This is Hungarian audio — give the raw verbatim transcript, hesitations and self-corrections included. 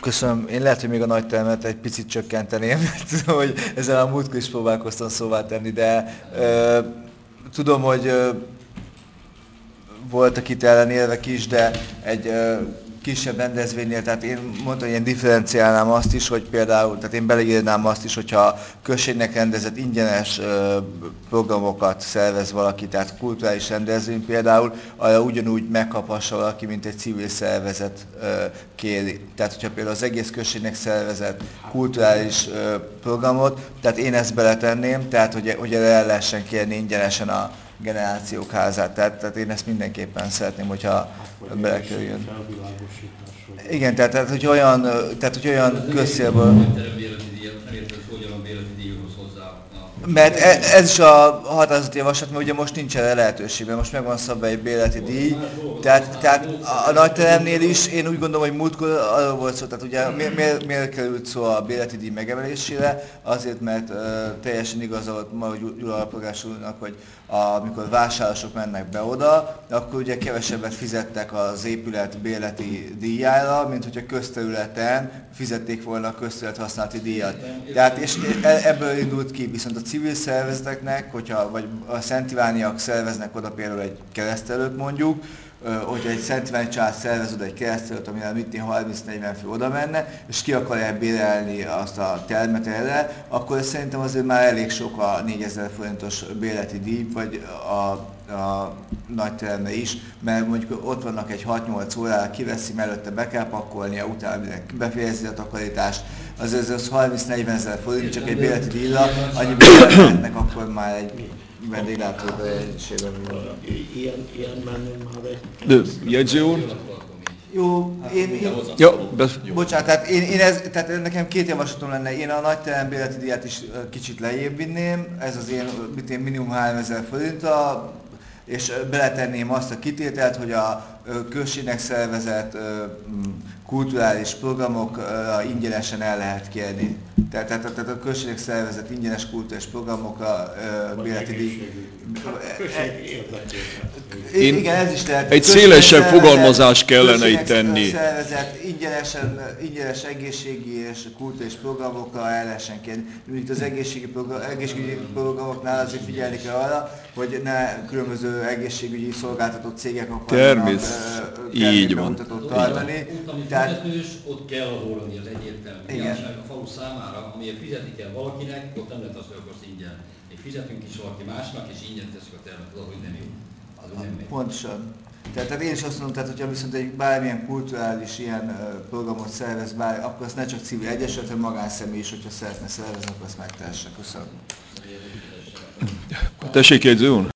Köszönöm. Én lehet, hogy még a nagy termet egy picit csökkenteném, tudom, hogy ezzel a múltkor is próbálkoztam szóvá tenni, de ö, tudom, hogy ö, voltak itt ellenérvek is, de egy ö, kisebb rendezvénynél, tehát én mondtam, hogy ilyen differenciálnám azt is, hogy például, tehát én beleírnám azt is, hogyha községnek rendezett ingyenes ö, programokat szervez valaki, tehát kulturális rendezvény például, arra ugyanúgy megkaphassa valaki, mint egy civil szervezet ö, kéri. Tehát, hogyha például az egész községnek szervezett kulturális ö, programot, tehát én ezt beletenném, tehát, hogy, hogy erre el lehessen kérni ingyenesen a generációk házát. Tehát, tehát én ezt mindenképpen szeretném, hogyha Hát, vagy belekerüljön. felvilágosítás, vagy... Igen, tehát, tehát, hogy olyan, tehát, hogy olyan közszélből... A nagyterem bérleti díja, most nem értem, hogy hogyan a bérleti díjhoz hozzá. Na, Mert e- ez is a határozati javaslat, mert ugye most nincs erre lehetőség, mert most megvan szabva egy bérleti díj, tehát, tehát a, a nagyteremnél is én úgy gondolom, hogy múltkor arról volt szó, tehát ugye miért, miért, miért került szó a bérleti díj megemelésére, azért, mert uh, teljesen igaza volt ma, hogy Gyula alpolgár úrnak, hogy a, amikor vásárlások mennek be oda, akkor ugye kevesebbet fizettek az épület bérleti díjára, mint hogyha közterületen fizették volna a közterület használati díjat. Tehát és ebből indult ki, viszont a civil szervezeteknek, hogyha, vagy a Szent Ivániak szerveznek oda például egy keresztelőt mondjuk, hogyha egy Szent Iváni család szervez oda egy keresztelőt, amire mit harminc-negyven fő oda menne, és ki akarják bérelni azt a termet erre, akkor szerintem azért már elég sok a négyezer forintos bérleti díj, vagy a a nagy teremre is, mert mondjuk ott vannak egy hat-nyolc órára, kiveszi, mellette be kell pakolnia, utána befejezi a takarítást, azért az harminc-negyven ezer forint, csak egy bérleti díjra, annyiban elmehetnek akkor már egy vendéglátóba egységben. Ilyen, ilyen menni már egy... De, jegyző úr? Jó, én, én Ja, be, bocsánat, tehát, én, én ez, tehát nekem két javaslatom lenne. Én a nagy terem bérleti díjat is kicsit lejjebb vinném, ez az én, én minimum háromezer forintra, és beletenném azt a kitételt, hogy a községnek szervezett kulturális programokra ingyenesen el lehet kérni. Tehát, tehát, tehát a községnek szervezett ingyenes kulturális programokra bérleti díj. Én Igen, ez is lehet. egy szélesebb fogalmazást kellene itt tenni. Szervezett ingyenesen, ingyenes egészségi és kulturális programokra el lehessen kérni. Mint az egészségi program, egészségügyi programoknál azért figyelni kell arra, hogy ne különböző egészségügyi szolgáltató cégek akarjanak Így van. bemutatót tartani. Ott, ami Tehát, fizetős, ott kell adóolni, az egyértelmű. Igen. Igazság a falu számára, amiért fizetni kell valakinek, ott nem lehet azt, hogy akkor azt ingyen. Még fizetünk is valaki másnak, és ingyen tesszük a termet, az ahogy nem jó. Az úgy nem megy. Pontosan. Tehát, tehát én is azt mondom, tehát, hogyha viszont egy bármilyen kulturális ilyen uh, programot szervez, bár, akkor azt ne csak civil egyesület, hanem magánszemély is, hogyha szeretne szervezni, akkor azt megtehesse. Köszönöm. Tessék, jegyző úr?